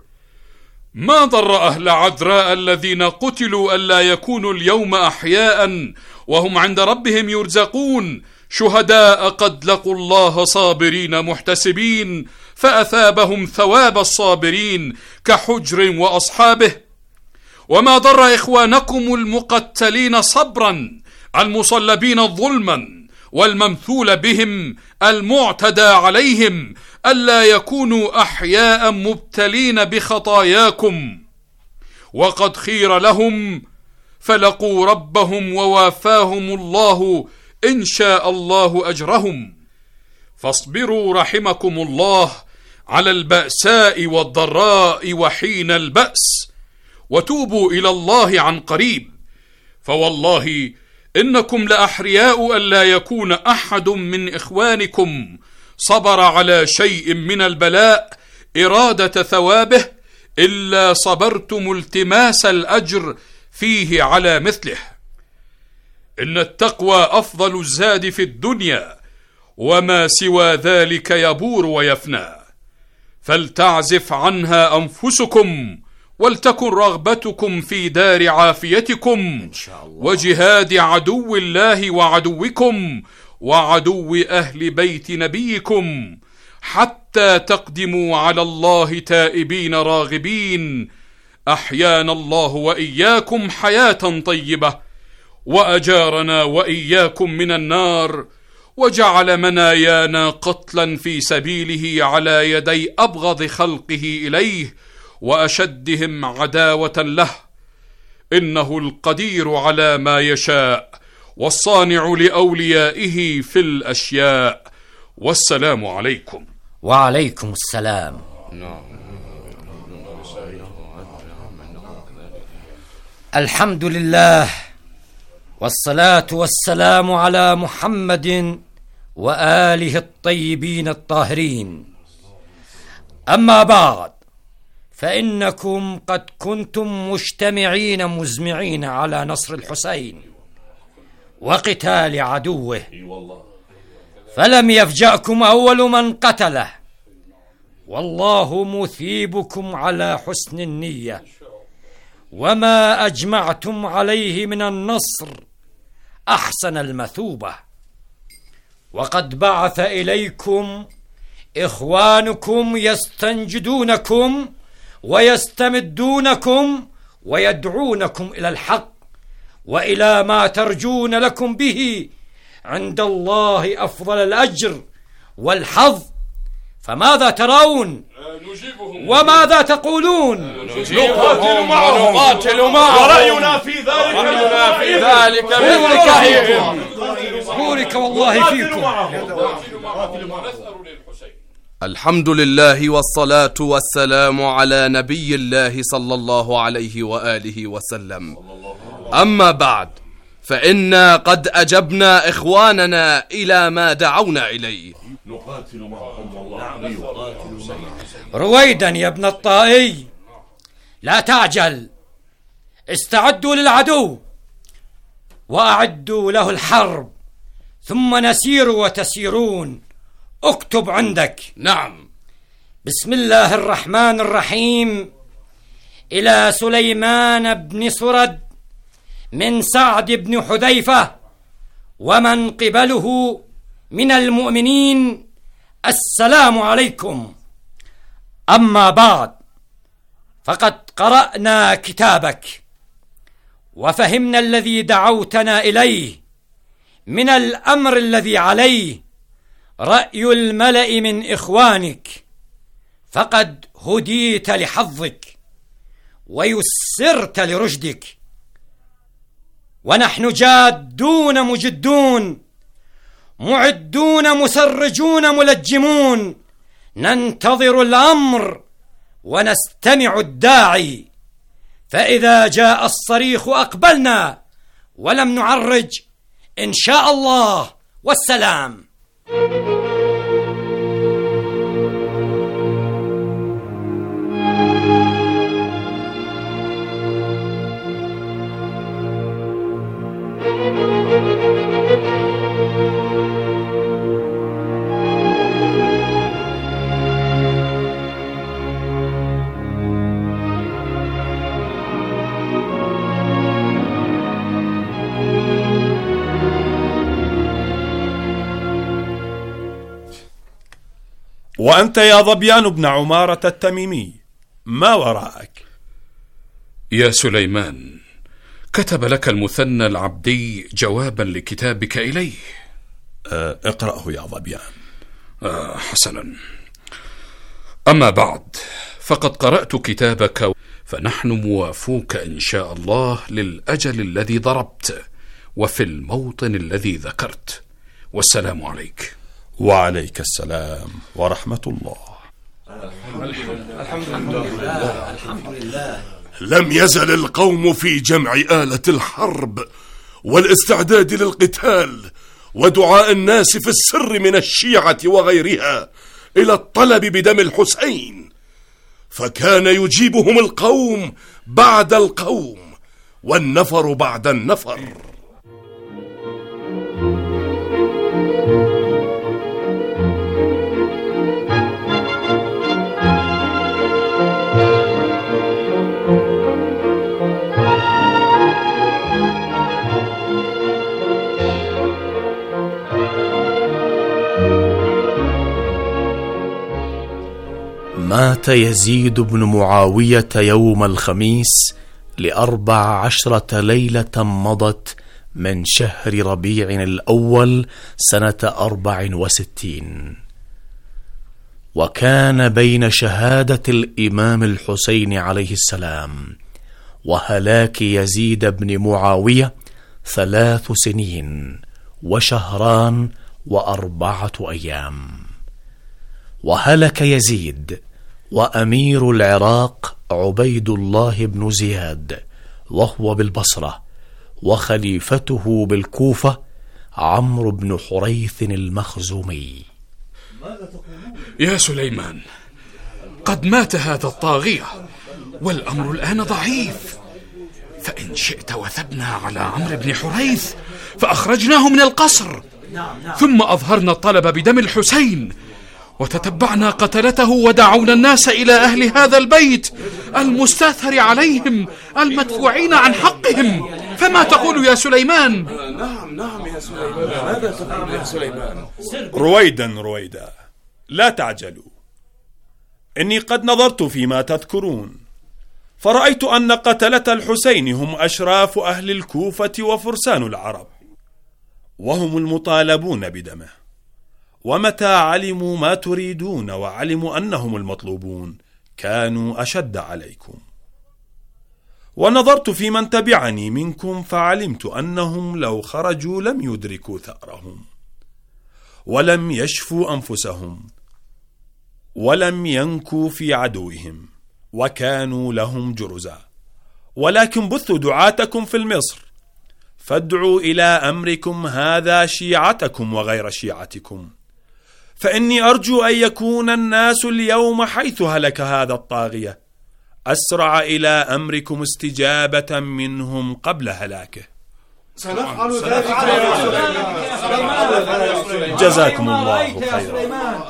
ما ضر أهل عذراء الذين قتلوا ألا يكونوا اليوم أحياء وهم عند ربهم يرزقون، شهداء قد لقوا الله صابرين محتسبين، فأثابهم ثواب الصابرين كحجر وأصحابه. وما ضر إخوانكم المقتلين صبرا المصلبين ظلما والممثول بهم المعتدى عليهم ألا يكونوا أحياء مبتلين بخطاياكم، وقد خير لهم فلقوا ربهم ووافاهم الله إن شاء الله أجرهم. فاصبروا رحمكم الله على البأساء والضراء وحين البأس، وتوبوا إلى الله عن قريب، فوالله إنكم لأحرياء ألا يكون أحد من إخوانكم صبر على شيء من البلاء إرادة ثوابه إلا صبرتم التماس الأجر فيه على مثله. إن التقوى أفضل الزاد في الدنيا، وما سوى ذلك يبور ويفنى، فلتعزف عنها أنفسكم، ولتكن رغبتكم في دار عافيتكم وجهاد عدو الله وعدوكم وعدو أهل بيت نبيكم، حتى تقدموا على الله تائبين راغبين. أحيانا الله وإياكم حياة طيبة، وأجارنا وإياكم من النار، وجعل منايانا قتلا في سبيله على يدي أبغض خلقه إليه وأشدهم عداوة له، إنه القدير على ما يشاء والصانع لأوليائه في الأشياء. والسلام عليكم. وعليكم السلام. الحمد لله، والصلاة والسلام على محمد وآله الطيبين الطاهرين. أما بعد، فإنكم قد كنتم مجتمعين مزمعين على نصر الحسين وقتال عدوه، فلم يفجأكم أول من قتله، والله مثيبكم على حسن النية، وما أجمعتم عليه من النصر أحسن المثوبة. وقد بعث إليكم إخوانكم يستنجدونكم ويستمدونكم ويدعونكم إلى الحق وإلى ما ترجون لكم به عند الله أفضل الأجر والحظ، فماذا ترون وماذا تقولون؟ نقاتل معهم ونقاتل معهم، ورأينا في ذلك ورأينا في ذلك بورك بورك والله فيكم. الحمد لله والصلاة والسلام على نبي الله صلى الله عليه وآله وسلم. أما بعد، فإنا قد أجبنا إخواننا إلى ما دعونا إليه. نقاتل معهم والله. رويدا يا ابن الطائي، لا تعجل، استعدوا للعدو وأعدوا له الحرب، ثم نسير وتسيرون. اكتب عندك. نعم. بسم الله الرحمن الرحيم. إلى سليمان بن سرد من سعد بن حذيفة ومن قبله من المؤمنين، السلام عليكم. أما بعد، فقد قرأنا كتابك وفهمنا الذي دعوتنا إليه من الأمر الذي عليه رأي الملأ من إخوانك، فقد هديت لحظك ويسرت لرشدك، ونحن جادون مجدون معدون مسرجون ملجمون، ننتظر الأمر ونستمع الداعي، فإذا جاء الصريخ أقبلنا ولم نعرج إن شاء الله. والسلام. وأنت يا ظبيان بن عمارة التميمي، ما وراءك؟ يا سليمان، كتب لك المثنى العبدي جوابا لكتابك إليه. اقرأه يا ظبيان. آه حسنا. أما بعد، فقد قرأت كتابك، فنحن موافوك إن شاء الله للأجل الذي ضربت وفي الموطن الذي ذكرت. والسلام عليك. وعليك السلام ورحمة الله. الحمد لله. الحمد لله. لم يزل القوم في جمع آلة الحرب والاستعداد للقتال ودعاء الناس في السر من الشيعة وغيرها إلى الطلب بدم الحسين، فكان يجيبهم القوم بعد القوم والنفر بعد النفر. مات يزيد بن معاوية يوم الخميس لأربع عشرة ليلة مضت من شهر ربيع الأول سنة أربع وستين، وكان بين شهادة الإمام الحسين عليه السلام وهلاك يزيد بن معاوية ثلاث سنين وشهران وأربعة أيام. وهلك يزيد وأمير العراق عبيد الله بن زياد وهو بالبصرة، وخليفته بالكوفة عمرو بن حريث المخزومي. يا سليمان، قد مات هذا الطاغية والأمر الآن ضعيف، فإن شئت وثبنا على عمرو بن حريث فأخرجناه من القصر، ثم أظهرنا الطلب بدم الحسين وتتبعنا قتلته ودعونا الناس إلى أهل هذا البيت المستاثر عليهم المدفوعين عن حقهم. فما تقول يا سليمان؟ نعم نعم يا سليمان. ماذا تقول يا سليمان؟ رويدا رويدا، لا تعجلوا. إني قد نظرت فيما تذكرون، فرأيت أن قتلة الحسين هم أشراف أهل الكوفة وفرسان العرب، وهم المطالبون بدمه. ومتى علموا ما تريدون وعلموا أنهم المطلوبون كانوا أشد عليكم. ونظرت في من تبعني منكم فعلمت أنهم لو خرجوا لم يدركوا ثأرهم ولم يشفوا أنفسهم ولم ينكوا في عدوهم، وكانوا لهم جرزا. ولكن بثوا دعاتكم في المصر، فادعوا إلى أمركم هذا شيعتكم وغير شيعتكم، فإني أرجو أن يكون الناس اليوم حيث هلك هذا الطاغية أسرع إلى أمركم استجابة منهم قبل هلاكه. سنفعل ذلك يا سليمان. جزاكم الله خيرا.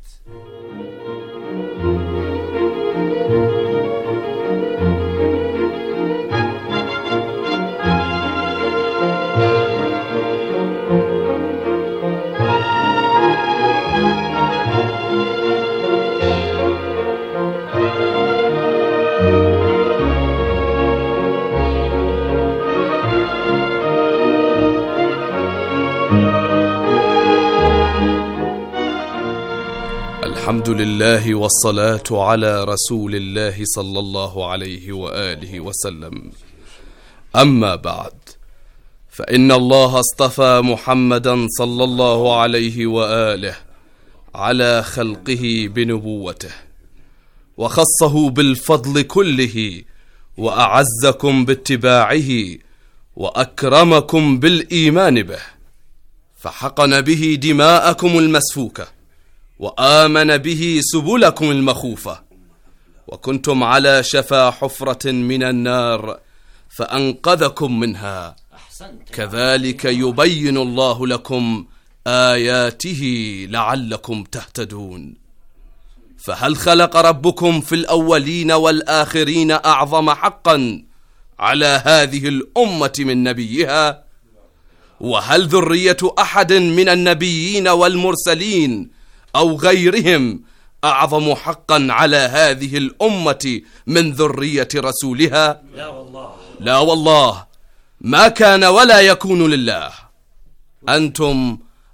الحمد لله والصلاة على رسول الله صلى الله عليه وآله وسلم. أما بعد، فإن الله اصطفى محمدا صلى الله عليه وآله على خلقه بنبوته، وخصه بالفضل كله، وأعزكم باتباعه، وأكرمكم بالإيمان به، فحقن به دماءكم المسفوكة، وآمن به سبلكم المخوفة، وكنتم على شفا حفرة من النار فأنقذكم منها. كذلك يبين الله لكم آياته لعلكم تهتدون. فهل خلق ربكم في الأولين والآخرين أعظم حقا على هذه الأمة من نبيها؟ وهل ذرية أحد من النبيين والمرسلين أو غيرهم أعظم حقا على هذه الأمة من ذرية رسولها؟ لا والله, لا والله، ما كان ولا يكون لله. أنتم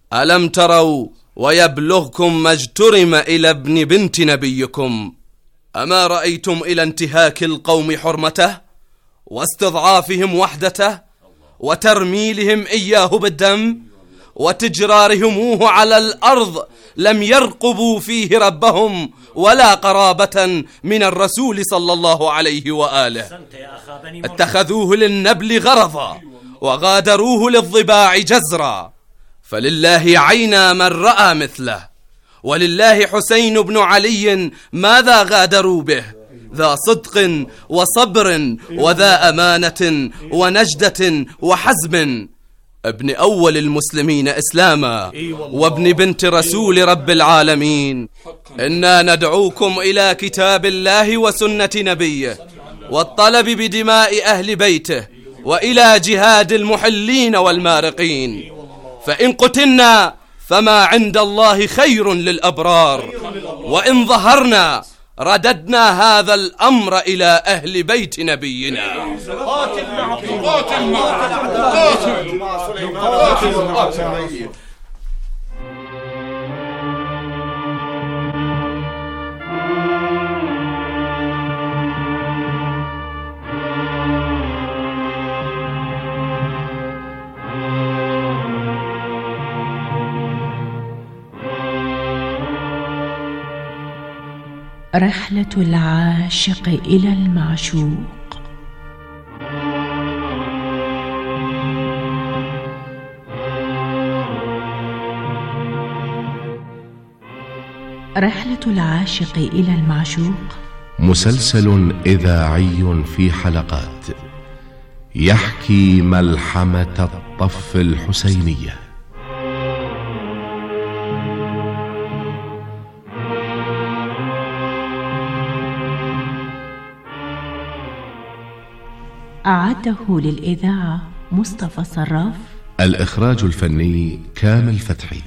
ألم تروا ويبلغكم ما اجترم إلى ابن بنت نبيكم؟ أما رأيتم إلى انتهاك القوم حرمته واستضعافهم وحدته وترميلهم إياه بالدم وتجرارهموه على الأرض لم يرقبوا فيه ربهم ولا قرابة من الرسول صلى الله عليه وآله. اتخذوه للنبل غرضا وغادروه للضباع جزرا. فلله عينا من رأى مثله، ولله حسين بن علي ماذا غادروا به؟ ذا صدق وصبر وذا أمانة ونجدة وحزم، ابن أول المسلمين إسلاما وابن بنت رسول رب العالمين. إنا ندعوكم إلى كتاب الله وسنة نبيه والطلب بدماء أهل بيته وإلى جهاد المحلين والمارقين، فإن قتلنا فما عند الله خير للأبرار، وإن ظهرنا رددنا هذا الأمر إلى أهل بيت نبينا. قاتل معكم قاتل معكم قاتل قاتل. رحلة العاشق إلى المعشوق. رحلة العاشق إلى المعشوق مسلسل إذاعي في حلقات يحكي ملحمة الطف الحسينية. أعده للإذاعة مصطفى صراف. الإخراج الفني كامل فتحي.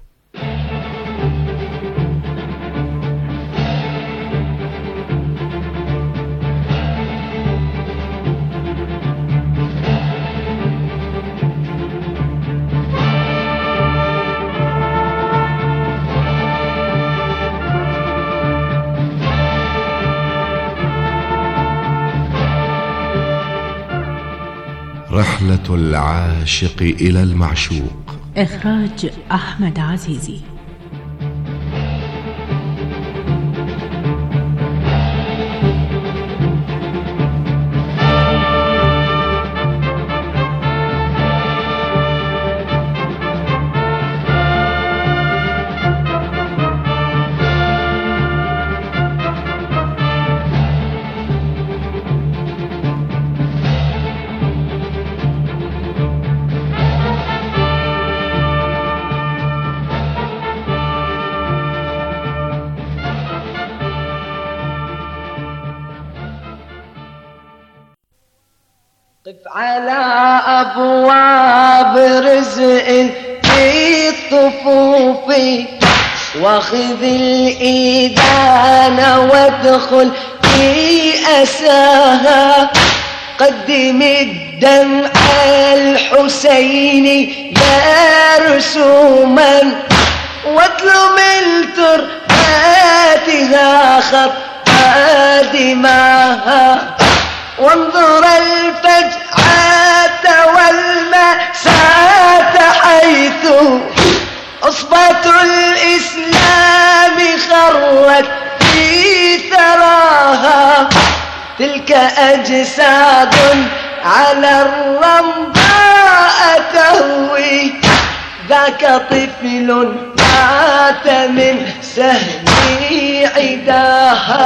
رحلة العاشق إلى المعشوق. إخراج أحمد عزيزي. قف على أبواب رزق في الطفوف واخذ الإيدان وادخل في أساها. قدم الدمع الحسيني مرسوما واتلو من ترباتها خط دماها. وانظر الفجعة والمأساة حيث أصبة الإسلام خرت في ثراها. تلك أجساد على الرمضاء تهوي، ذاك طفل مات من سهم عداها.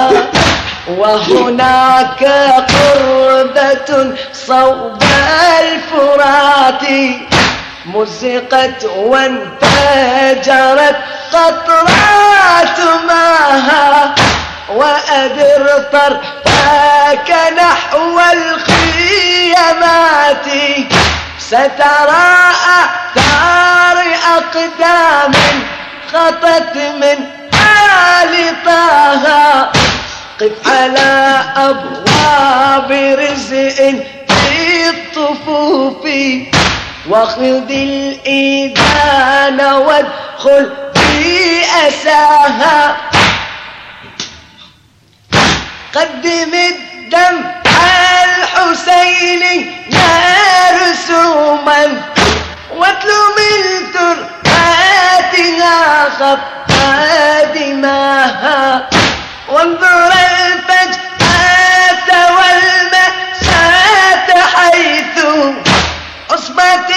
وهناك قربة صوب الفرات مزقت وانفجرت قطرات ماها. وأدر طرفك نحو الخيامات سترى آثار أقدام خطت من آل طه. قف على أبواب رزق في الطفوف واخذ الإيذان وادخل في أساها قدم الدم الحسين يا رسوما واتلو من ترباتها خط دماها وانظر الفجأة والمأساة حيث عصبة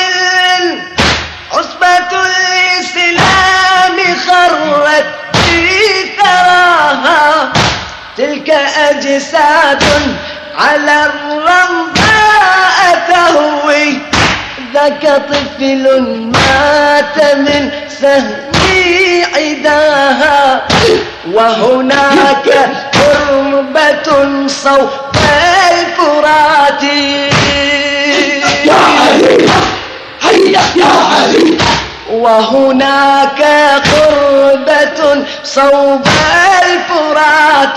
عصبة الإسلام خرت في ثراها تلك أجساد على الرمضاء تهوي ذاك طفل مات من سهم عداها وهناك تربة صوب الفرات يا علي هيا يا علي وهناك قربة صوب الفرات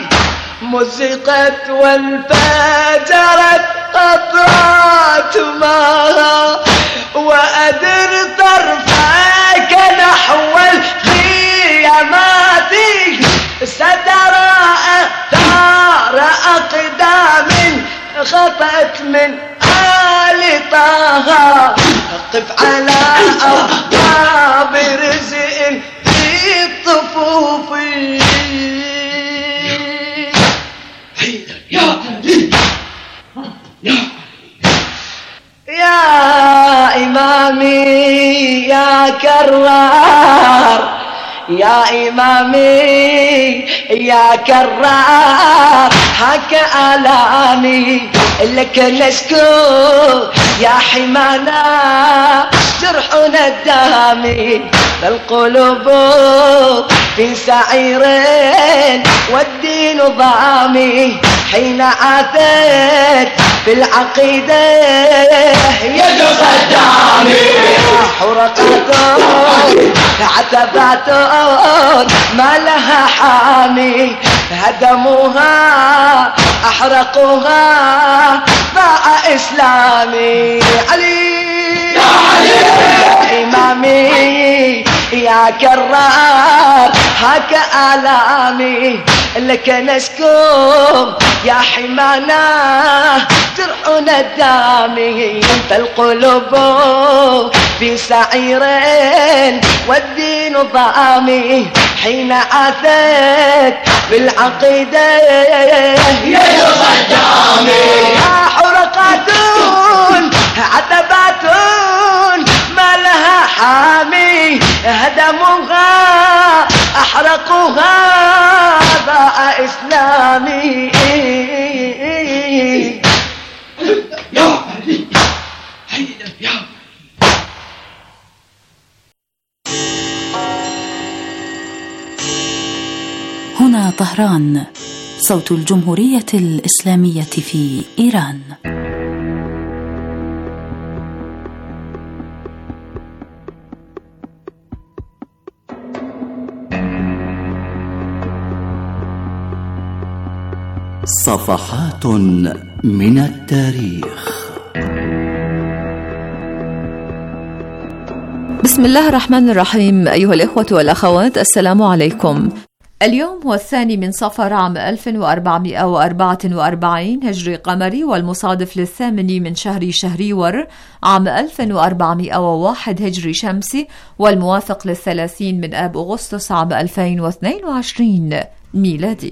مزقت وانفجرت قطرات ماها وأدر طرفك نحو الخيامات سترى أثار أقدام خطأت من آل طه قف على أبواب رزق في الطفوف يا يا يا إمامي يا كرار يا إمامي يا كرار حكى آلامي لك نشكو يا حمانا جرحنا الدامي القلوب في سعيرين والدين ضامي حين عاثت في العقيدة يد صدامي حرقات عتبات ما لها حامي هدموها أحرقوها باع إسلامي علي يا علي يا إمامي يا كرار هاك آلامي لك نشكو يا حمانا جرحنا الدامي فالقلوب في سعيرين والدين ضامي حين عاثت بالعقيدة يا صدامي يا حرقاتون عتبات ما لها حامي هدموها أحرقوها ضاع إسلامي يا علي هيدا يا هنا طهران صوت الجمهورية الإسلامية في إيران. صفحات من التاريخ. بسم الله الرحمن الرحيم. أيها الإخوة والأخوات، السلام عليكم. اليوم هو الثاني من صفر عام ألف وأربعمائة وأربعة وأربعين هجري قمري، والمصادف للثامن من شهر شهريور عام ألف وأربعمائة وواحد هجري شمسي، والموافق للثلاثين من آب أغسطس عام ألفين واثنين وعشرين ميلادي.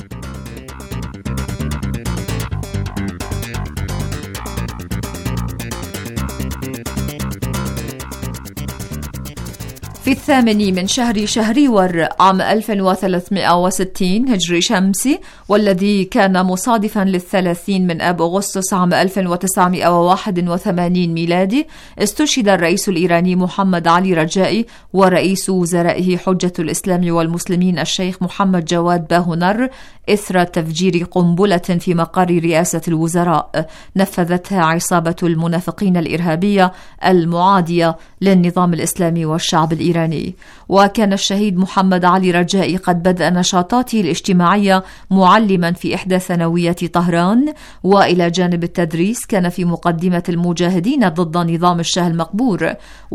في الثامن من شهر شهريور عام ألف وثلاثمائة وستين هجري شمسي، والذي كان مصادفا للثلاثين من آب أغسطس عام ألف وتسعمائة وواحد وثمانين ميلادي، استشهد الرئيس الإيراني محمد علي رجائي ورئيس وزرائه حجة الإسلام والمسلمين الشيخ محمد جواد باهنر إثر تفجير قنبلة في مقر رئاسة الوزراء نفذتها عصابة المنافقين الإرهابية المعادية للنظام الإسلامي والشعب الإيراني الإيراني. وكان الشهيد محمد علي رجائي قد بدأ نشاطاته الاجتماعية معلما في إحدى ثانويات طهران، وإلى جانب التدريس كان في مقدمة المجاهدين ضد نظام الشاه المقبور.